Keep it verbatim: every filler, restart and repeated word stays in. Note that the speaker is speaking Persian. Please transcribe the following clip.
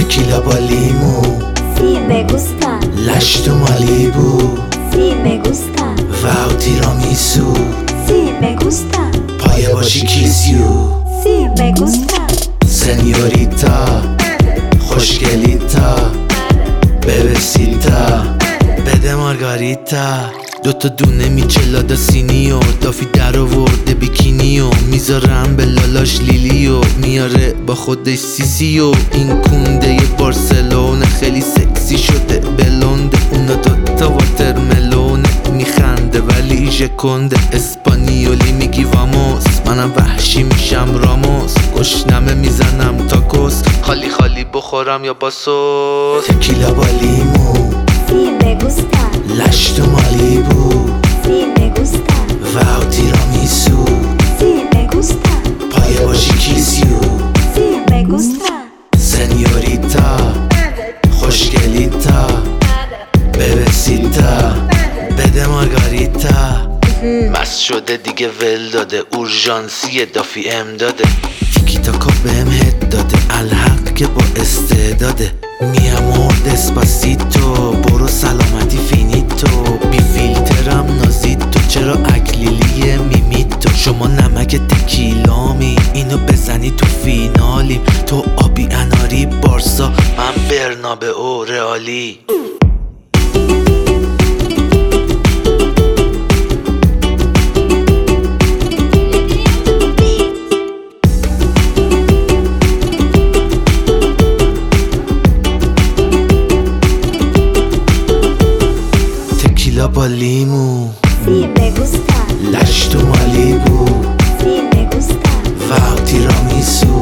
Tequila با لیمو. Sí, me gusta. Lash تو مالیبو. Sí, me gusta. واو تیرامیسو. Sí, me gusta. پایه باشی کیسیو. Sí, me gusta. سنیوریتا خوشگلیتا ببسیتا بده مارگاریتا. دوتا دونه میچلادا سینیو دافی در آورده بیکینیو میذارم به لالاش لیلیو میاره با خودش سیسیو. این کونده بارسلونه خیلی سکسی شده بلونده. اونا دوتا واترملونه میخنده ولی ژکنده. اسپانیولی میگی واموس منم وحشی میشم راموس. گشنمه میزنم تاکوس خالی خالی بخورم یا با سس. تکیلا با لیمو. Sí, me gusta. لش تو مالیبو. Sí, me gusta. واو تیرامیسو. Sí, me gusta. پایه باشی کیسیو. Sí, me gusta. سنیوریتا خوشگلیتا ببسیتا بده مارگاریتا. مست شده دیگه ول داده اورژانسی دافی ام داده. تیکی تاکا بهم هد داده الحق که با استعداده. می امور دسپاسیتو برو سلامتی فینیتو. بی فیلترم نازیتو چرا اکلیلی میمیتو. شما نمک تکیلامی اینو بزنی تو فینالیم. تو آبی اناری بارسا من برنابه او رئالی. تکیلا با لیمو. Sí, me gusta. لش تو مالیبو. Sí, me gusta. واو تیرامیسو.